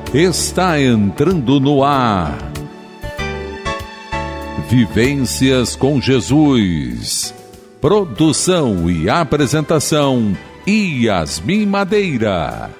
está entrando no ar. Vivências com Jesus. Produção e apresentação, Yasmin Madeira.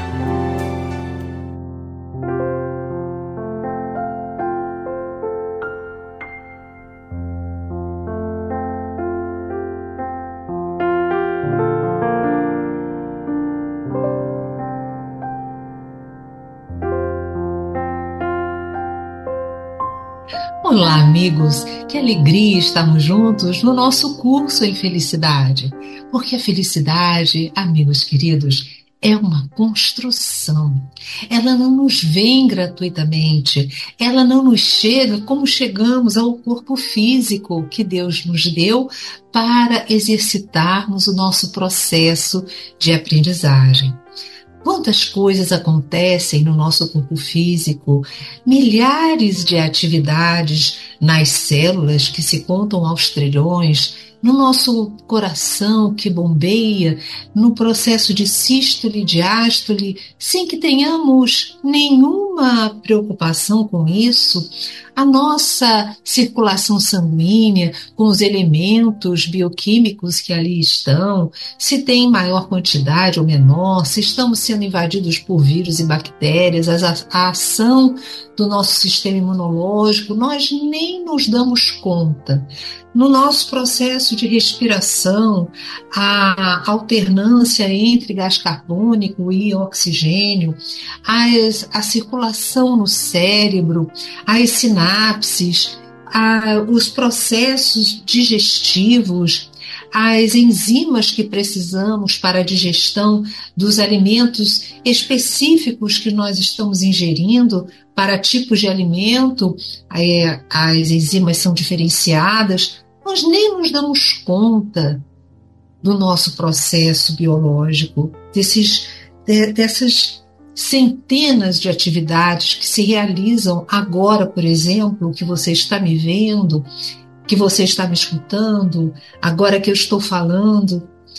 Olá, amigos! Que alegria estarmos juntos no nosso curso em felicidade. Porque a felicidade, amigos queridos, é uma construção. Ela não nos vem gratuitamente. Ela não nos chega como chegamos ao corpo físico que Deus nos deu para exercitarmos o nosso processo de aprendizagem. Quantas coisas acontecem no nosso corpo físico, milhares de atividades nas células que se contam aos trilhões, no nosso coração que bombeia, no processo de sístole e diástole, sem que tenhamos nenhuma preocupação com isso. A nossa circulação sanguínea, com os elementos bioquímicos que ali estão, se tem maior quantidade ou menor, se estamos sendo invadidos por vírus e bactérias, a ação do nosso sistema imunológico, nós nem nos damos conta. No nosso processo de respiração, a alternância entre gás carbônico e oxigênio, a circulação no cérebro, as sinapses, os processos digestivos, as enzimas que precisamos para a digestão dos alimentos específicos que nós estamos ingerindo. Para tipos de alimento, as enzimas são diferenciadas. Nós nem nos damos conta do nosso processo biológico, dessas centenas de atividades que se realizam agora, por exemplo, que você está me vendo, que você está me escutando, agora que eu estou falando.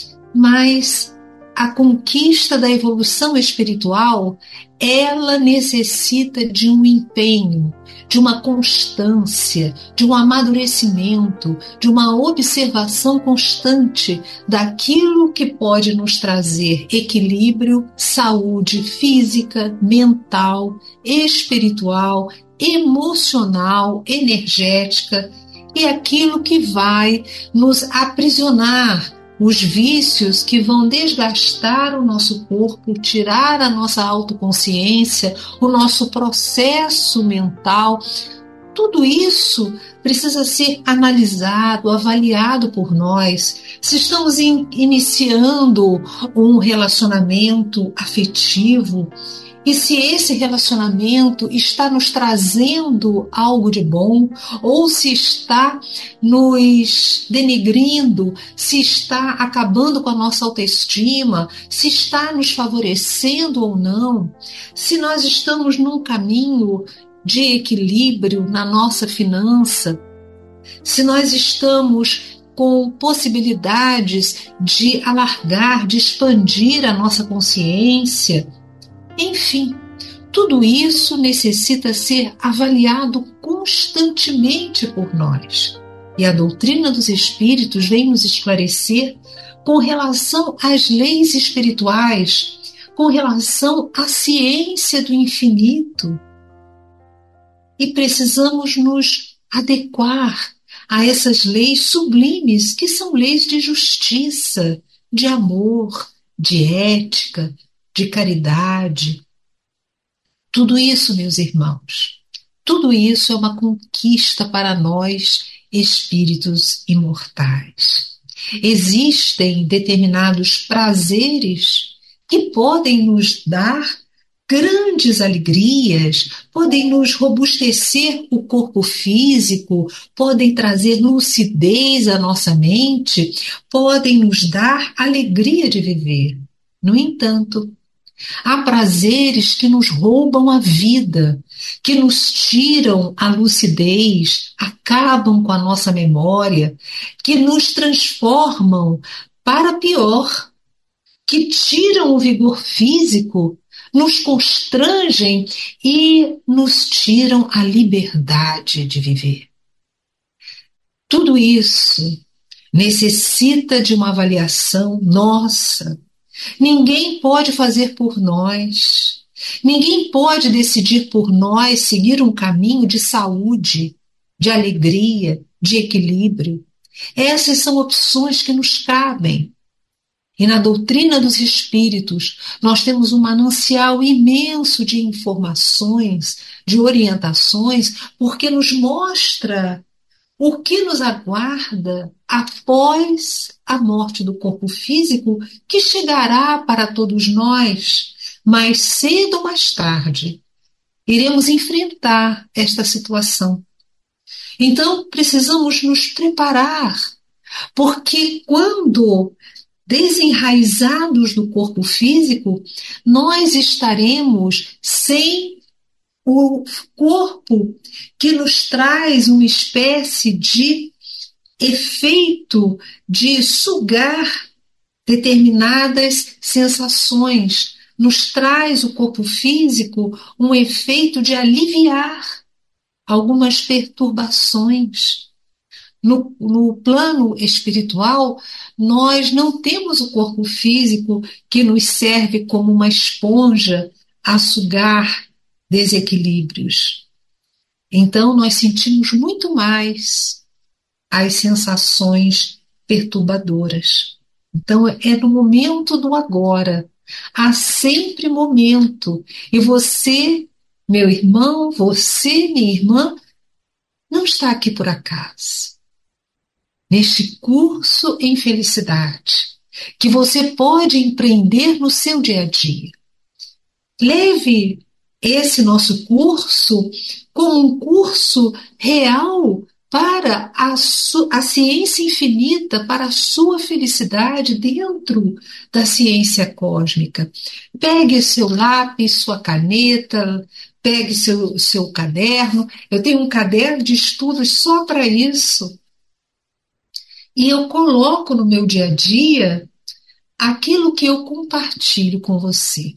Mas a conquista da evolução espiritual, ela necessita de um empenho, de uma constância, de um amadurecimento, de uma observação constante daquilo que pode nos trazer equilíbrio, saúde física, mental, espiritual, emocional, energética, e aquilo que vai nos aprisionar, os vícios que vão desgastar o nosso corpo, tirar a nossa autoconsciência, o nosso processo mental. Tudo isso precisa ser analisado, avaliado por nós. Se estamos iniciando um relacionamento afetivo, e se esse relacionamento está nos trazendo algo de bom, ou se está nos denegrindo, se está acabando com a nossa autoestima, se está nos favorecendo ou não, se nós estamos num caminho de equilíbrio na nossa finança, se nós estamos com possibilidades de alargar, de expandir a nossa consciência. Enfim, tudo isso necessita ser avaliado constantemente por nós. E a doutrina dos Espíritos vem nos esclarecer com relação às leis espirituais, com relação à ciência do infinito. E precisamos nos adequar a essas leis sublimes, que são leis de justiça, de amor, de ética, de caridade. Tudo isso, meus irmãos, tudo isso é uma conquista para nós, espíritos imortais. Existem determinados prazeres que podem nos dar grandes alegrias, podem nos robustecer o corpo físico, podem trazer lucidez à nossa mente, podem nos dar alegria de viver. No entanto, há prazeres que nos roubam a vida, que nos tiram a lucidez, acabam com a nossa memória, que nos transformam para pior, que tiram o vigor físico, nos constrangem e nos tiram a liberdade de viver. Tudo isso necessita de uma avaliação nossa. Ninguém pode fazer por nós. Ninguém pode decidir por nós seguir um caminho de saúde, de alegria, de equilíbrio. Essas são opções que nos cabem. E na doutrina dos espíritos, nós temos um manancial imenso de informações, de orientações, porque nos mostra o que nos aguarda após a morte do corpo físico, que chegará para todos nós, mais cedo ou mais tarde. Iremos enfrentar esta situação. Então, precisamos nos preparar, porque quando desenraizados do corpo físico, nós estaremos sem o corpo que nos traz uma espécie de efeito de sugar determinadas sensações. Nos traz o corpo físico um efeito de aliviar algumas perturbações. No plano espiritual, nós não temos o corpo físico que nos serve como uma esponja a sugar desequilíbrios. Então, nós sentimos muito mais as sensações perturbadoras. Então, é no momento do agora. Há sempre momento. E você, meu irmão, você, minha irmã, não está aqui por acaso. Neste curso em felicidade, que você pode empreender no seu dia a dia. Leve esse nosso curso como um curso real para a ciência infinita, para a sua felicidade dentro da ciência cósmica. Pegue seu lápis, sua caneta, pegue seu caderno. Eu tenho um caderno de estudos só para isso. E eu coloco no meu dia a dia aquilo que eu compartilho com você.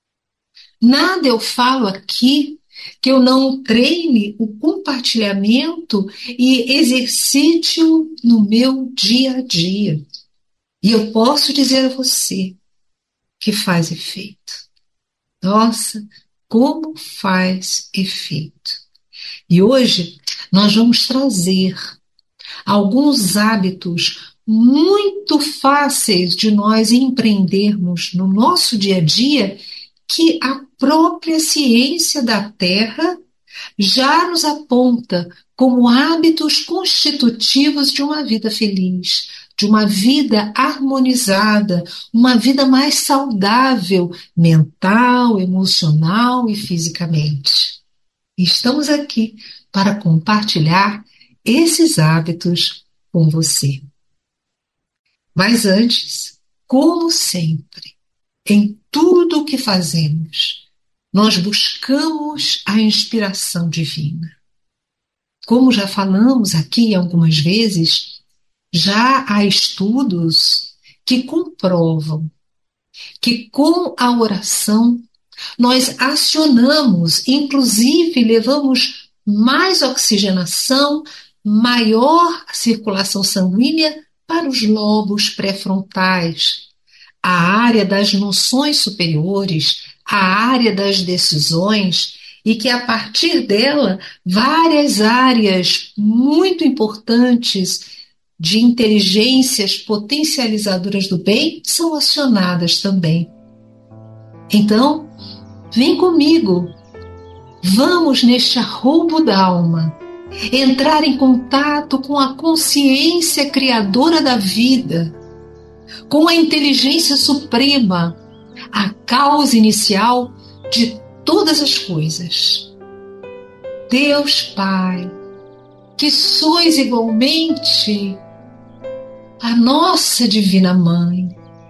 Nada eu falo aqui que eu não treine o compartilhamento e exercite-o no meu dia a dia. E eu posso dizer a você que faz efeito. Nossa, como faz efeito. E hoje nós vamos trazer alguns hábitos muito fáceis de nós empreendermos no nosso dia a dia, que a própria ciência da Terra já nos aponta como hábitos constitutivos de uma vida feliz, de uma vida harmonizada, uma vida mais saudável, mental, emocional e fisicamente. E estamos aqui para compartilhar esses hábitos com você. Mas antes, como sempre, em tudo o que fazemos, nós buscamos a inspiração divina. Como já falamos aqui algumas vezes, já há estudos que comprovam que com a oração nós acionamos, inclusive levamos mais oxigenação, maior circulação sanguínea para os lobos pré-frontais, a área das noções superiores, a área das decisões, e que a partir dela várias áreas muito importantes de inteligências potencializadoras do bem são acionadas também. Então, vem comigo, vamos neste arroubo da alma, entrar em contato com a consciência criadora da vida, com a inteligência suprema, a causa inicial de todas as coisas. Deus Pai, que sois igualmente a nossa Divina Mãe,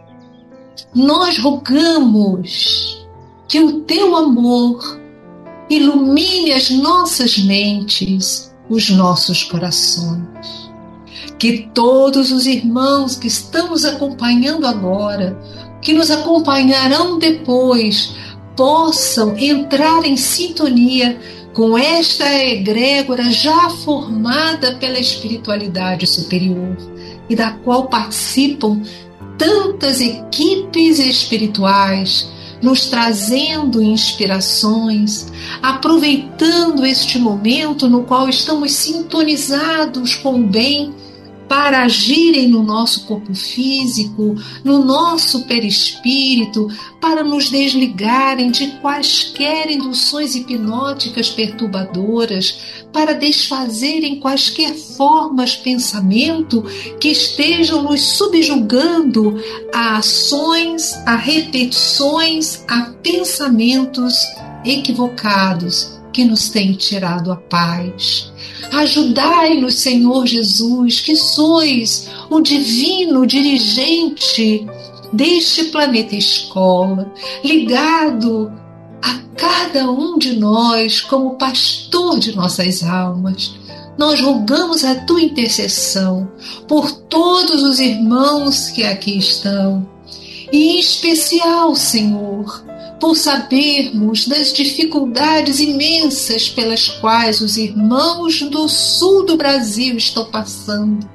nós rogamos que o teu amor ilumine as nossas mentes, os nossos corações. Que todos os irmãos que estão nos acompanhando agora, que nos acompanharão depois, possam entrar em sintonia com esta egrégora já formada pela espiritualidade superior e da qual participam tantas equipes espirituais, nos trazendo inspirações, aproveitando este momento no qual estamos sintonizados com o bem para agirem no nosso corpo físico, no nosso perispírito, para nos desligarem de quaisquer induções hipnóticas perturbadoras, para desfazerem quaisquer formas de pensamento que estejam nos subjugando a ações, a repetições, a pensamentos equivocados que nos têm tirado a paz. Ajudai-nos, Senhor Jesus, que sois o divino dirigente deste planeta escola, ligado a cada um de nós como pastor de nossas almas. Nós rogamos a tua intercessão por todos os irmãos que aqui estão, e em especial, Senhor, por sabermos das dificuldades imensas pelas quais os irmãos do sul do Brasil estão passando.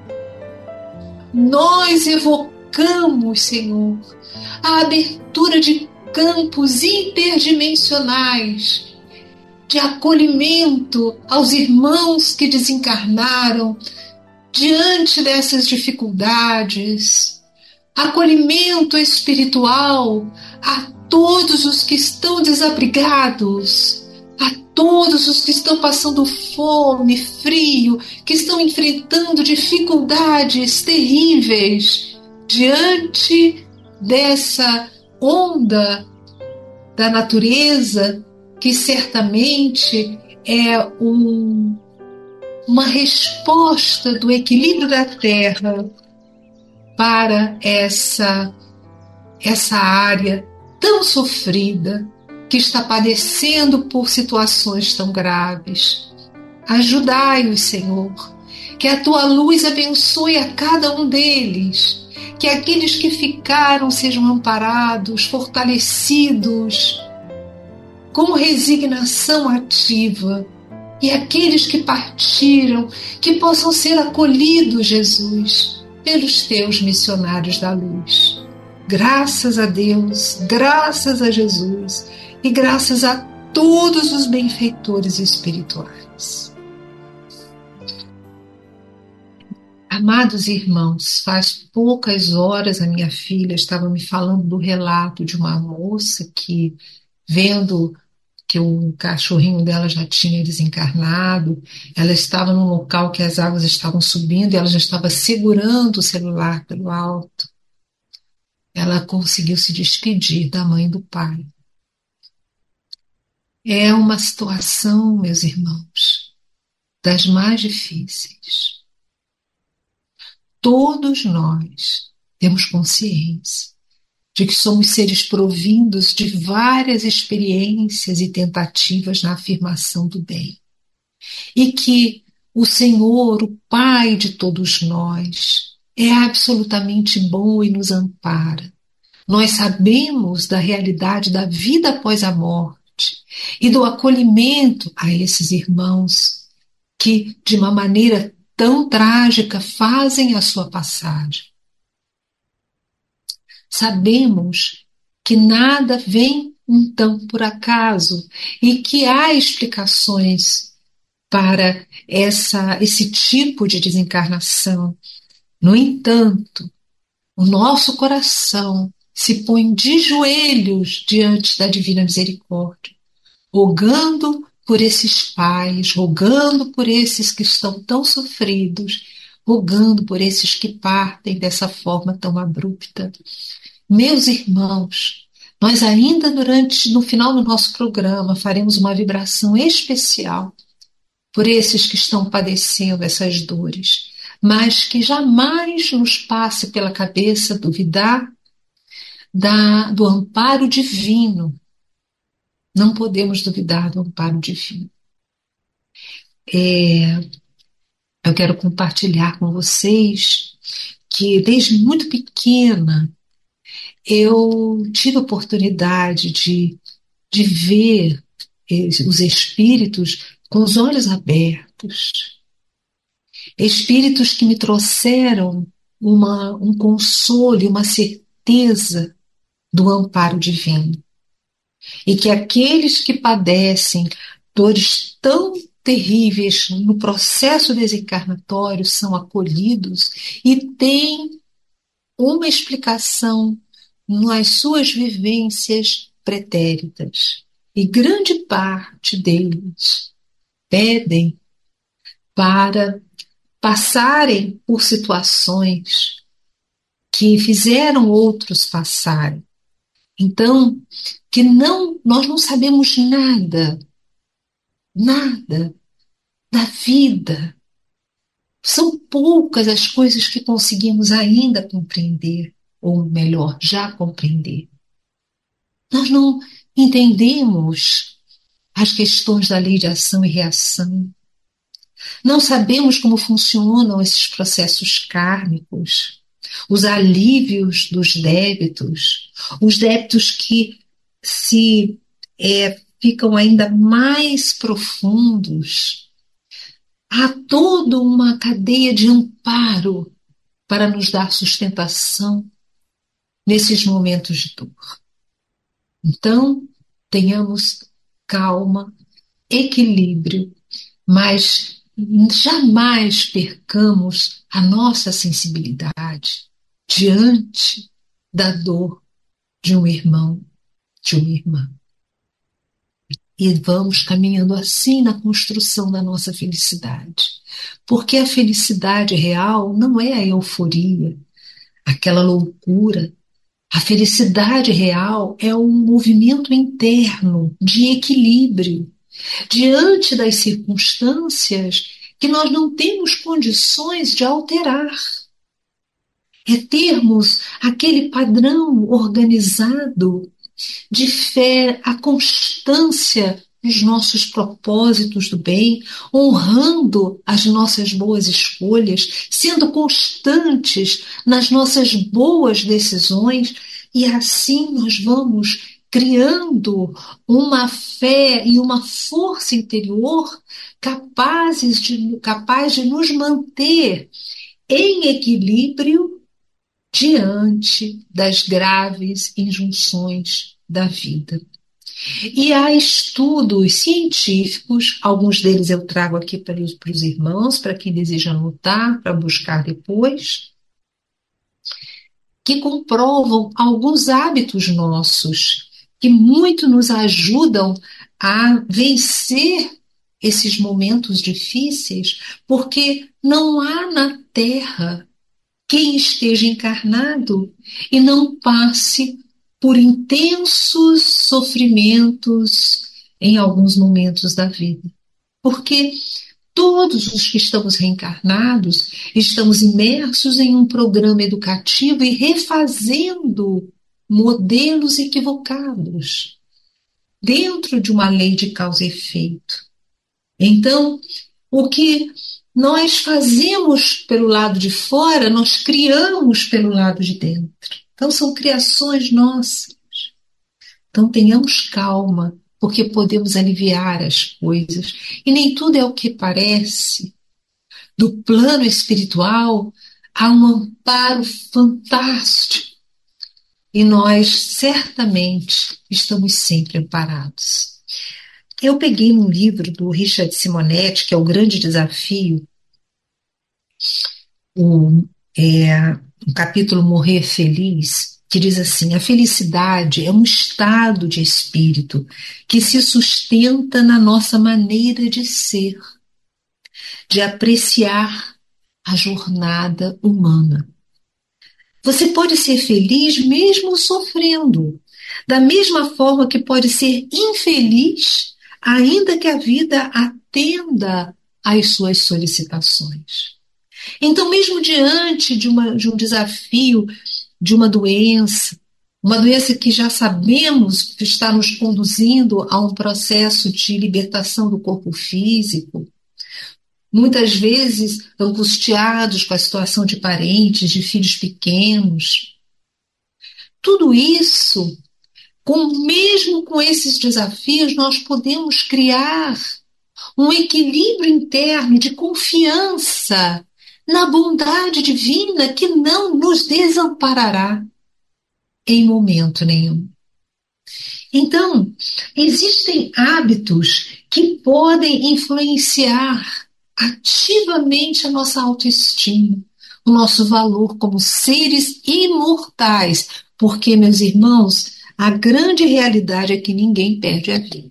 Nós evocamos, Senhor, a abertura de campos interdimensionais de acolhimento aos irmãos que desencarnaram diante dessas dificuldades, acolhimento espiritual a todos os que estão desabrigados, a todos os que estão passando fome, frio, que estão enfrentando dificuldades terríveis diante dessa onda da natureza, que certamente é uma resposta do equilíbrio da Terra para essa área tão sofrida, que está padecendo por situações tão graves. Ajudai-os, Senhor, que a tua luz abençoe a cada um deles, que aqueles que ficaram sejam amparados, fortalecidos, com resignação ativa, e aqueles que partiram, que possam ser acolhidos, Jesus, pelos teus missionários da luz. Graças a Deus, graças a Jesus e graças a todos os benfeitores espirituais. Amados irmãos, faz poucas horas a minha filha estava me falando do relato de uma moça que, vendo que o cachorrinho dela já tinha desencarnado, ela estava num local que as águas estavam subindo e ela já estava segurando o celular pelo alto. Ela conseguiu se despedir da mãe e do pai. É uma situação, meus irmãos, das mais difíceis. Todos nós temos consciência de que somos seres provindos de várias experiências e tentativas na afirmação do bem. E que o Senhor, o Pai de todos nós, é absolutamente bom e nos ampara. Nós sabemos da realidade da vida após a morte e do acolhimento a esses irmãos que, de uma maneira tão trágica, fazem a sua passagem. Sabemos que nada vem então por acaso e que há explicações para esse tipo de desencarnação. No entanto, o nosso coração se põe de joelhos diante da Divina Misericórdia, rogando por esses pais, rogando por esses que estão tão sofridos, rogando por esses que partem dessa forma tão abrupta. Meus irmãos, nós ainda no final do nosso programa faremos uma vibração especial por esses que estão padecendo essas dores, mas que jamais nos passe pela cabeça duvidar do amparo divino. Não podemos duvidar do amparo divino. Eu quero compartilhar com vocês que desde muito pequena eu tive a oportunidade de de ver os espíritos com os olhos abertos. Espíritos que me trouxeram um consolo e uma certeza do amparo divino. E que aqueles que padecem dores tão terríveis no processo desencarnatório são acolhidos e têm uma explicação nas suas vivências pretéritas. E grande parte deles pedem para passarem por situações que fizeram outros passarem. Então, que nós não sabemos nada da vida. São poucas as coisas que conseguimos ainda compreender, ou melhor, já compreender. Nós não entendemos as questões da lei de ação e reação. Não sabemos como funcionam esses processos kármicos, os alívios dos débitos, os débitos que ficam ainda mais profundos. Há toda uma cadeia de amparo para nos dar sustentação nesses momentos de dor. Então, tenhamos calma, equilíbrio, mas jamais percamos a nossa sensibilidade diante da dor de um irmão, de uma irmã. E vamos caminhando assim na construção da nossa felicidade. Porque a felicidade real não é a euforia, aquela loucura. A felicidade real é um movimento interno de equilíbrio diante das circunstâncias que nós não temos condições de alterar. É termos aquele padrão organizado de fé, a constância nos nossos propósitos do bem, honrando as nossas boas escolhas, sendo constantes nas nossas boas decisões, e assim nós vamos criando uma fé e uma força interior capaz de nos manter em equilíbrio diante das graves injunções da vida. E há estudos científicos, alguns deles eu trago aqui para os irmãos, para quem deseja anotar, para buscar depois, que comprovam alguns hábitos nossos, que muito nos ajudam a vencer esses momentos difíceis, porque não há na Terra quem esteja encarnado e não passe por intensos sofrimentos em alguns momentos da vida. Porque todos os que estamos reencarnados estamos imersos em um programa educativo e refazendo modelos equivocados dentro de uma lei de causa e efeito. Então, o que nós fazemos pelo lado de fora, nós criamos pelo lado de dentro. Então, são criações nossas. Então, tenhamos calma, porque podemos aliviar as coisas. E nem tudo é o que parece. Do plano espiritual, há um amparo fantástico. E nós, certamente, estamos sempre amparados. Eu peguei um livro do Richard Simonetti, que é O Grande Desafio, um capítulo Morrer Feliz, que diz assim: a felicidade é um estado de espírito que se sustenta na nossa maneira de ser, de apreciar a jornada humana. Você pode ser feliz mesmo sofrendo, da mesma forma que pode ser infeliz ainda que a vida atenda às suas solicitações. Então, mesmo diante de um desafio, de uma doença que já sabemos que está nos conduzindo a um processo de libertação do corpo físico, muitas vezes angustiados com a situação de parentes, de filhos pequenos, tudo isso Mesmo com esses desafios, nós podemos criar um equilíbrio interno de confiança na bondade divina que não nos desamparará em momento nenhum. Então, existem hábitos que podem influenciar ativamente a nossa autoestima, o nosso valor como seres imortais, porque, meus irmãos, a grande realidade é que ninguém perde a vida.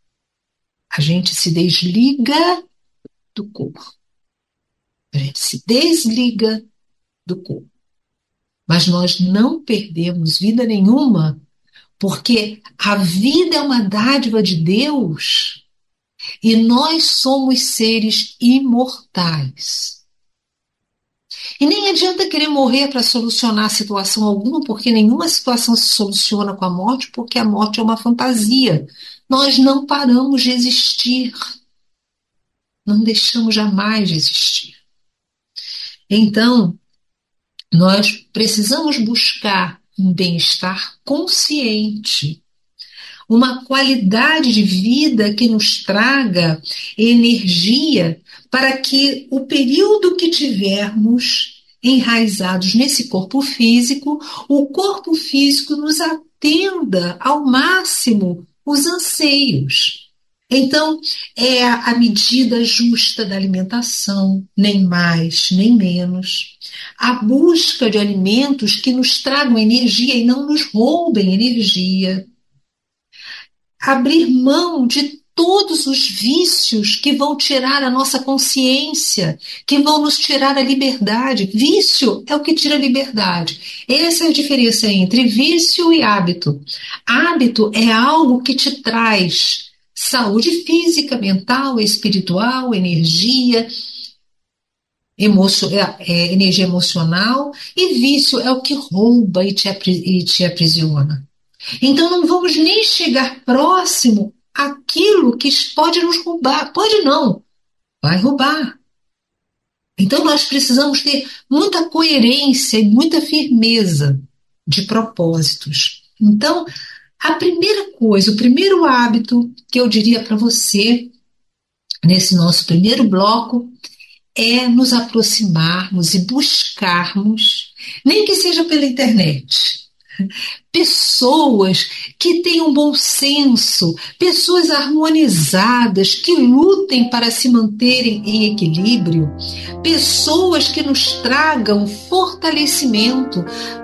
A gente se desliga do corpo. A gente se desliga do corpo. Mas nós não perdemos vida nenhuma, porque a vida é uma dádiva de Deus e nós somos seres imortais. E nem adianta querer morrer para solucionar situação alguma, porque nenhuma situação se soluciona com a morte, porque a morte é uma fantasia. Nós não paramos de existir. Não deixamos jamais de existir. Então, nós precisamos buscar um bem-estar consciente, uma qualidade de vida que nos traga energia para que o período que tivermos enraizados nesse corpo físico, o corpo físico nos atenda ao máximo os anseios. Então, é a medida justa da alimentação, nem mais, nem menos. A busca de alimentos que nos tragam energia e não nos roubem energia. Abrir mão de todos os vícios que vão tirar a nossa consciência, que vão nos tirar a liberdade. Vício é o que tira a liberdade. Essa é a diferença entre vício e hábito. Hábito é algo que te traz saúde física, mental, espiritual, energia, energia emocional, e vício é o que rouba e te aprisiona. Então não vamos nem chegar próximo àquilo que pode nos roubar. Pode não, vai roubar. Então nós precisamos ter muita coerência e muita firmeza de propósitos. Então, a primeira coisa, o primeiro hábito que eu diria para você, nesse nosso primeiro bloco, é nos aproximarmos e buscarmos, nem que seja pela internet, pessoas que tenham bom senso, pessoas harmonizadas, que lutem para se manterem em equilíbrio, pessoas que nos tragam fortalecimento,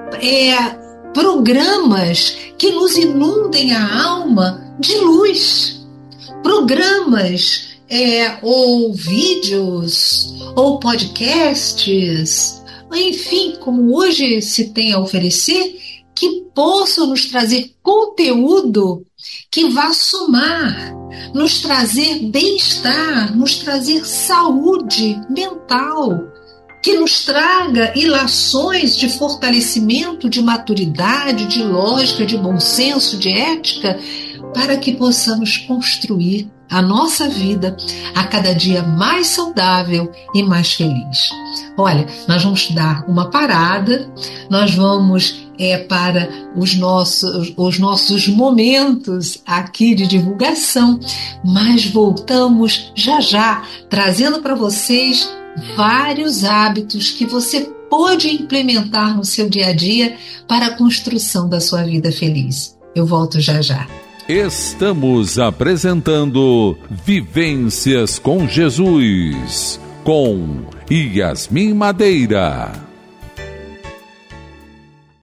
programas que nos inundem a alma de luz, programas ou vídeos ou podcasts, enfim, como hoje se tem a oferecer, que possam nos trazer conteúdo que vá somar, nos trazer bem-estar, nos trazer saúde mental, que nos traga ilações de fortalecimento, de maturidade, de lógica, de bom senso, de ética, para que possamos construir a nossa vida a cada dia mais saudável e mais feliz. Olha, nós vamos dar uma parada, nós vamos para os nossos momentos aqui de divulgação, mas voltamos já, trazendo para vocês vários hábitos que você pode implementar no seu dia a dia para a construção da sua vida feliz. Eu volto já. Estamos apresentando Vivências com Jesus, com Yasmin Madeira.